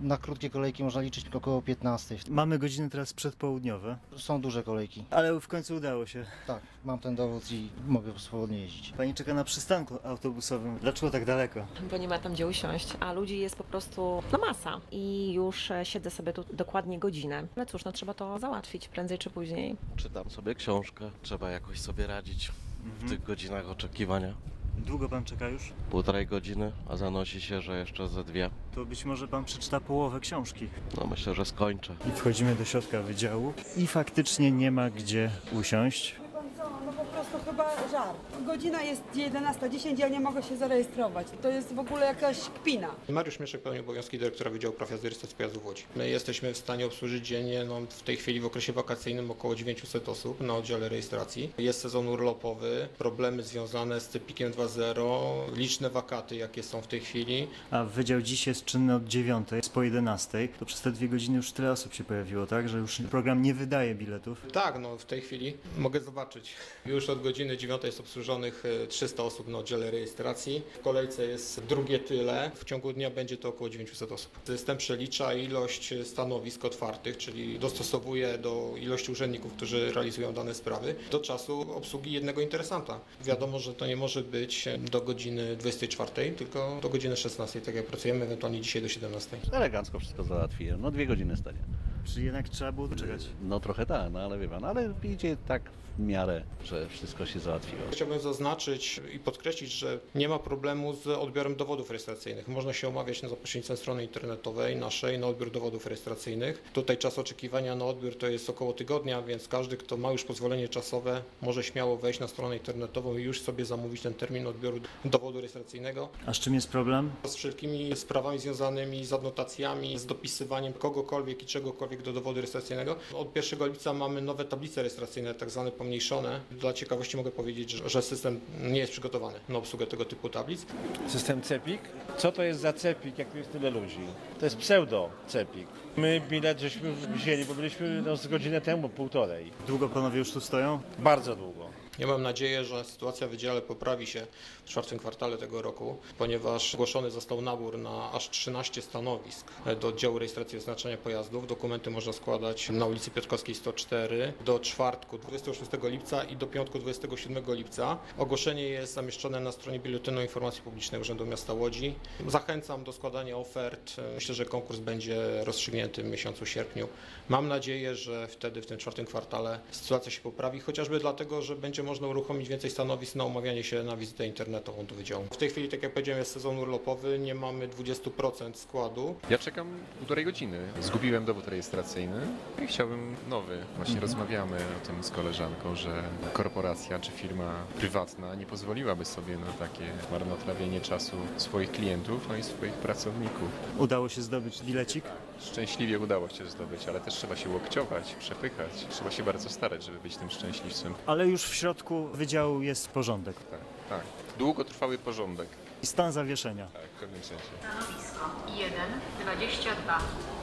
Na krótkie kolejki można liczyć około 15. Mamy godziny teraz przedpołudniowe, Są duże kolejki. ale w końcu udało się. Tak, mam ten dowód i mogę swobodnie jeździć. Pani czeka na przystanku autobusowym. Dlaczego tak daleko? Bo nie ma tam gdzie usiąść, a ludzi jest po prostu masa i już siedzę sobie tu dokładnie godzinę. Ale cóż, trzeba to załatwić prędzej czy później. Czytam sobie książkę, trzeba jakoś sobie radzić w tych godzinach oczekiwania. Długo pan czeka już? 1,5 godziny, a zanosi się, że jeszcze ze 2. To być może pan przeczyta połowę książki. No myślę, że skończę. I wchodzimy do środka wydziału i faktycznie nie ma gdzie usiąść. No po prostu chyba żart. Godzina jest 11:10, ja nie mogę się zarejestrować. To jest w ogóle jakaś kpina. Mariusz Mieszek pełni obowiązki dyrektora Wydziału Praw jazdy i rejestracji pojazdów w Łodzi. My jesteśmy w stanie obsłużyć dziennie, w tej chwili w okresie wakacyjnym około 900 osób na oddziale rejestracji. Jest sezon urlopowy, problemy związane z CEPiK-iem 2.0, liczne wakaty jakie są w tej chwili. A wydział dziś jest czynny od 9, jest po 11. To przez te 2 godziny już tyle osób się pojawiło, tak? Że już program nie wydaje biletów. Tak, w tej chwili mogę zobaczyć. Już od godziny 9 jest obsłużonych 300 osób na oddziale rejestracji. W kolejce jest drugie tyle. W ciągu dnia będzie to około 900 osób. System przelicza ilość stanowisk otwartych, czyli dostosowuje do ilości urzędników, którzy realizują dane sprawy, do czasu obsługi jednego interesanta. Wiadomo, że to nie może być do godziny 24, tylko do godziny 16, tak jak pracujemy, ewentualnie dzisiaj do 17. Elegancko wszystko załatwiłem. 2 godziny stanie. Czyli jednak trzeba było czekać. Trochę tak, ale wie pan, ale idzie tak w miarę, że wszystko się załatwiło. Chciałbym zaznaczyć i podkreślić, że nie ma problemu z odbiorem dowodów rejestracyjnych. Można się umawiać za pośrednictwem strony internetowej naszej na odbiór dowodów rejestracyjnych. Tutaj czas oczekiwania na odbiór to jest około tygodnia, więc każdy, kto ma już pozwolenie czasowe, może śmiało wejść na stronę internetową i już sobie zamówić ten termin odbioru dowodu rejestracyjnego. A z czym jest problem? Z wszelkimi sprawami związanymi z adnotacjami, z dopisywaniem kogokolwiek i czegokolwiek do dowodu rejestracyjnego. Od 1 lipca mamy nowe tablice rejestracyjne, tak zwane pomniejszone. Dla ciekawości mogę powiedzieć, że system nie jest przygotowany na obsługę tego typu tablic. System CEPiK? Co to jest za CEPiK, jak tu jest tyle ludzi? To jest pseudo-CEPiK. My bilet żeśmy wzięli, bo byliśmy z godzinę temu, 1,5. Długo panowie już tu stoją? Bardzo długo. Ja mam nadzieję, że sytuacja w wydziale poprawi się w 4. kwartale tego roku, ponieważ zgłoszony został nabór na aż 13 stanowisk do oddziału rejestracji i oznaczania pojazdów. Dokumenty można składać na ulicy Piotrkowskiej 104 do czwartku 26 lipca i do piątku 27 lipca. Ogłoszenie jest zamieszczone na stronie Biuletynu Informacji Publicznej Urzędu Miasta Łodzi. Zachęcam do składania ofert. Myślę, że konkurs będzie rozstrzygnięty w miesiącu sierpniu. Mam nadzieję, że wtedy w tym 4. kwartale sytuacja się poprawi, chociażby dlatego, że będzie można uruchomić więcej stanowisk na umawianie się na wizytę internetową do wydziału. W tej chwili, tak jak powiedziałem, jest sezon urlopowy, nie mamy 20% składu. Ja czekam 1,5 godziny. Zgubiłem dowód rejestracyjny i chciałbym nowy. Właśnie rozmawiamy o tym z koleżanką, że korporacja czy firma prywatna nie pozwoliłaby sobie na takie marnotrawienie czasu swoich klientów, i swoich pracowników. Udało się zdobyć bilecik? Szczęśliwie udało się zdobyć, ale też trzeba się łokciować, przepychać. Trzeba się bardzo starać, żeby być tym szczęśliwcem. Ale już w środku wydziału jest porządek. Tak. Długotrwały porządek. I stan zawieszenia. Tak, w pewnym sensie. Stanowisko 1:22.